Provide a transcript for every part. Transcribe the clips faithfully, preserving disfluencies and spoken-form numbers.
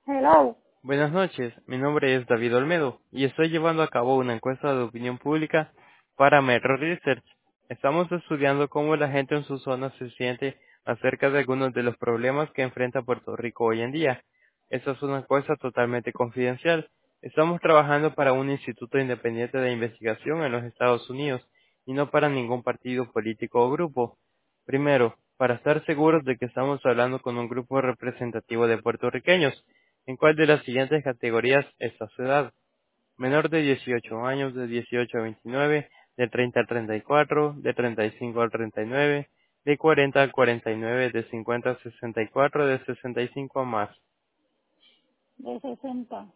Hello. Buenas noches, mi nombre es David Olmedo y estoy llevando a cabo una encuesta de opinión pública para Metro Research. Estamos estudiando cómo la gente en su zona se siente acerca de algunos de los problemas que enfrenta Puerto Rico hoy en día. Esta es una encuesta totalmente confidencial. Estamos trabajando para un instituto independiente de investigación en los Estados Unidos y no para ningún partido político o grupo. Primero, para estar seguros de que estamos hablando con un grupo representativo de puertorriqueños. ¿En cuál de las siguientes categorías está su edad? Menor de dieciocho años, de dieciocho a veintinueve, de treinta a treinta y cuatro, de treinta y cinco al treinta y nueve, de cuarenta al cuarenta y nueve, de cincuenta a sesenta y cuatro, de sesenta y cinco a más. De sesenta.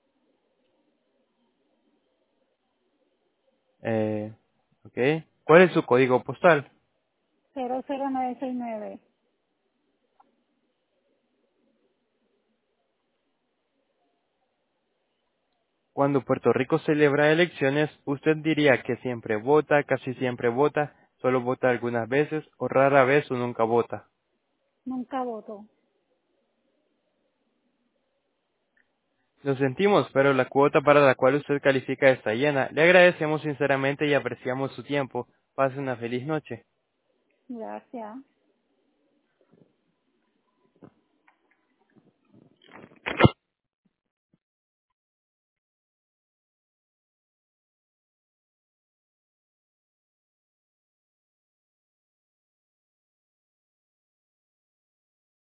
Eh, ¿ok? ¿Cuál es su código postal? Cero cero nueve seis nueve. Cuando Puerto Rico celebra elecciones, ¿usted diría que siempre vota, casi siempre vota, solo vota algunas veces o rara vez o nunca vota? Nunca voto. Lo sentimos, pero la cuota para la cual usted califica está llena. Le agradecemos sinceramente y apreciamos su tiempo. Pase una feliz noche. Gracias.